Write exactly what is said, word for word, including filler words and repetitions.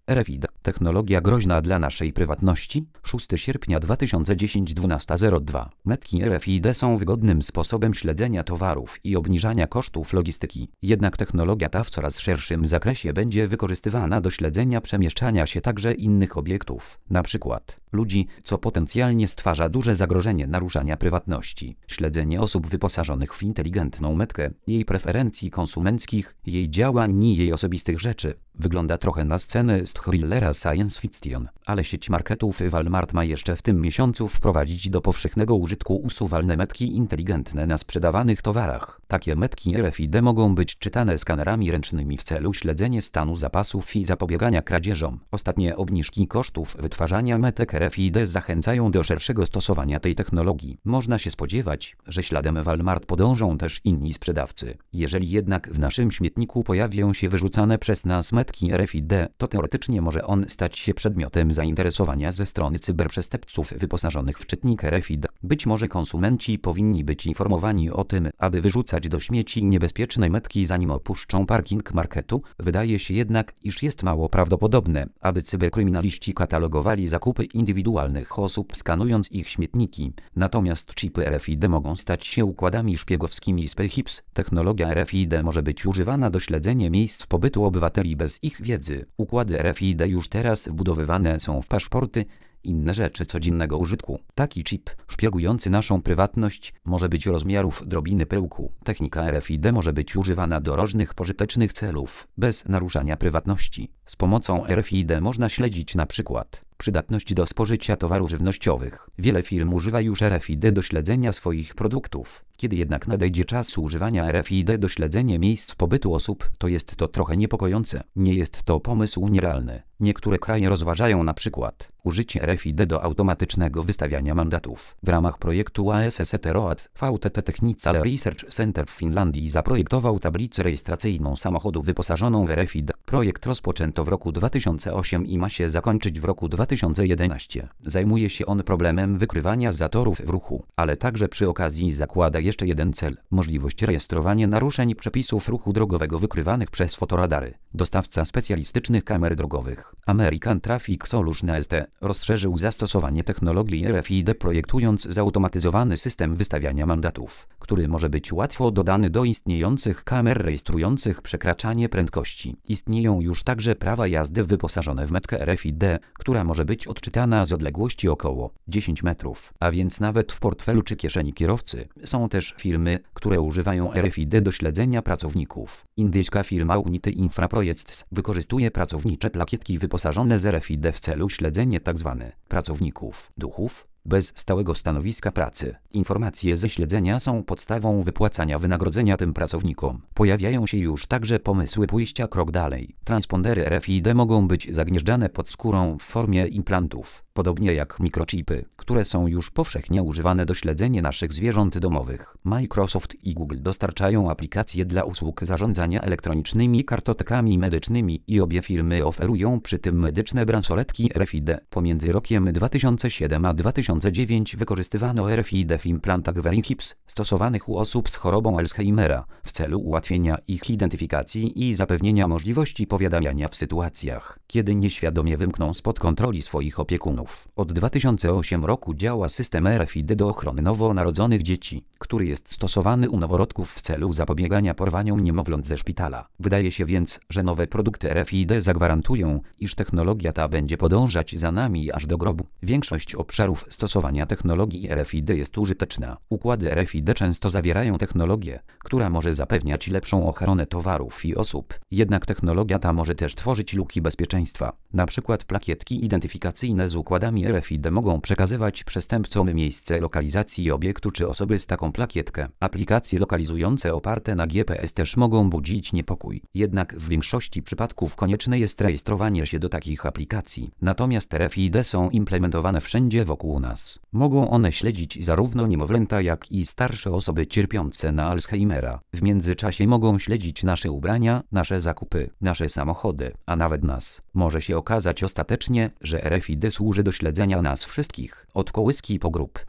R F I D. Technologia groźna dla naszej prywatności. szóstego sierpnia dwa tysiące dziesiątego dwunasta zero dwa. Metki R F I D są wygodnym sposobem śledzenia towarów i obniżania kosztów logistyki. Jednak technologia ta w coraz szerszym zakresie będzie wykorzystywana do śledzenia przemieszczania się także innych obiektów, np. ludzi, co potencjalnie stwarza duże zagrożenie naruszania prywatności. Śledzenie osób wyposażonych w inteligentną metkę, jej preferencji konsumenckich, jej działań i jej osobistych rzeczy. Wygląda trochę na scenę z thrillera science fiction, ale sieć marketów Walmart ma jeszcze w tym miesiącu wprowadzić do powszechnego użytku usuwalne metki inteligentne na sprzedawanych towarach. Takie metki R F I D mogą być czytane skanerami ręcznymi w celu śledzenia stanu zapasów i zapobiegania kradzieżom. Ostatnie obniżki kosztów wytwarzania metek R F I D zachęcają do szerszego stosowania tej technologii. Można się spodziewać, że śladem Walmart podążą też inni sprzedawcy. Jeżeli jednak w naszym śmietniku pojawią się wyrzucane przez nas metki R F I D, to teoretycznie może on stać się przedmiotem zainteresowania ze strony cyberprzestępców wyposażonych w czytnik R F I D. Być może konsumenci powinni być informowani o tym, aby wyrzucać do śmieci niebezpieczne metki zanim opuszczą parking marketu. Wydaje się jednak, iż jest mało prawdopodobne, aby cyberkryminaliści katalogowali zakupy indywidualnych osób skanując ich śmietniki. Natomiast chipy R F I D mogą stać się układami szpiegowskimi z P H I P S. Technologia R F I D może być używana do śledzenia miejsc pobytu obywateli bez ich wiedzy. Układy R F I D już teraz wbudowywane są w paszporty, inne rzeczy codziennego użytku. Taki chip, szpiegujący naszą prywatność, może być rozmiarów drobiny pyłku. Technika R F I D może być używana do różnych pożytecznych celów, bez naruszania prywatności. Z pomocą R F I D można śledzić na przykład przydatność do spożycia towarów żywnościowych. Wiele firm używa już R F I D do śledzenia swoich produktów. Kiedy jednak nadejdzie czas używania R F I D do śledzenia miejsc pobytu osób, to jest to trochę niepokojące. Nie jest to pomysł nierealny. Niektóre kraje rozważają na przykład użycie R F I D do automatycznego wystawiania mandatów. W ramach projektu A S S T R O A D V T T Technical Research Center w Finlandii zaprojektował tablicę rejestracyjną samochodu wyposażoną w R F I D. Projekt rozpoczęto w roku dwa tysiące ósmym i ma się zakończyć w roku dwa tysiące jedenastym. Zajmuje się on problemem wykrywania zatorów w ruchu, ale także przy okazji zakłada jeszcze jeden cel: możliwość rejestrowania naruszeń przepisów ruchu drogowego wykrywanych przez fotoradary. Dostawca specjalistycznych kamer drogowych American Traffic Solution S T rozszerzył zastosowanie technologii R F I D, projektując zautomatyzowany system wystawiania mandatów, który może być łatwo dodany do istniejących kamer rejestrujących przekraczanie prędkości. Istnieją już także prawa jazdy wyposażone w metkę R F I D, która może być odczytana z odległości około dziesięć metrów, a więc nawet w portfelu czy kieszeni kierowcy. Są też firmy, które używają R F I D do śledzenia pracowników. Indyjska firma Unity Infraprojects wykorzystuje pracownicze plakietki wyposażone z R F I D w celu śledzenia tzw. pracowników duchów bez stałego stanowiska pracy. Informacje ze śledzenia są podstawą wypłacania wynagrodzenia tym pracownikom. Pojawiają się już także pomysły pójścia krok dalej. Transpondery R F I D mogą być zagnieżdżane pod skórą w formie implantów, podobnie jak mikrochipy, które są już powszechnie używane do śledzenia naszych zwierząt domowych. Microsoft i Google dostarczają aplikacje dla usług zarządzania elektronicznymi kartotekami medycznymi i obie firmy oferują przy tym medyczne bransoletki R F I D. Pomiędzy rokiem dwa tysiące siódmym a dwa tysiące dziewiątym wykorzystywano R F I D w implantach Verihips stosowanych u osób z chorobą Alzheimera w celu ułatwienia ich identyfikacji i zapewnienia możliwości powiadamiania w sytuacjach, kiedy nieświadomie wymkną spod kontroli swoich opiekunów. Od dwa tysiące ósmego roku działa system R F I D do ochrony nowonarodzonych dzieci, który jest stosowany u noworodków w celu zapobiegania porwaniom niemowląt ze szpitala. Wydaje się więc, że nowe produkty R F I D zagwarantują, iż technologia ta będzie podążać za nami aż do grobu. Większość obszarów stosowania technologii R F I D jest użyteczna. Układy R F I D często zawierają technologię, która może zapewniać lepszą ochronę towarów i osób. Jednak technologia ta może też tworzyć luki bezpieczeństwa. Na przykład plakietki identyfikacyjne z układami R F I D mogą przekazywać przestępcom miejsce lokalizacji obiektu czy osoby z taką plakietkę. Aplikacje lokalizujące oparte na G P S też mogą budzić niepokój. Jednak w większości przypadków konieczne jest rejestrowanie się do takich aplikacji. Natomiast R F I D są implementowane wszędzie wokół nas. Mogą one śledzić zarówno niemowlęta, jak i starsze osoby cierpiące na Alzheimera. W międzyczasie mogą śledzić nasze ubrania, nasze zakupy, nasze samochody, a nawet nas. Może się okazać ostatecznie, że R F I D służy do śledzenia nas wszystkich, od kołyski po grób.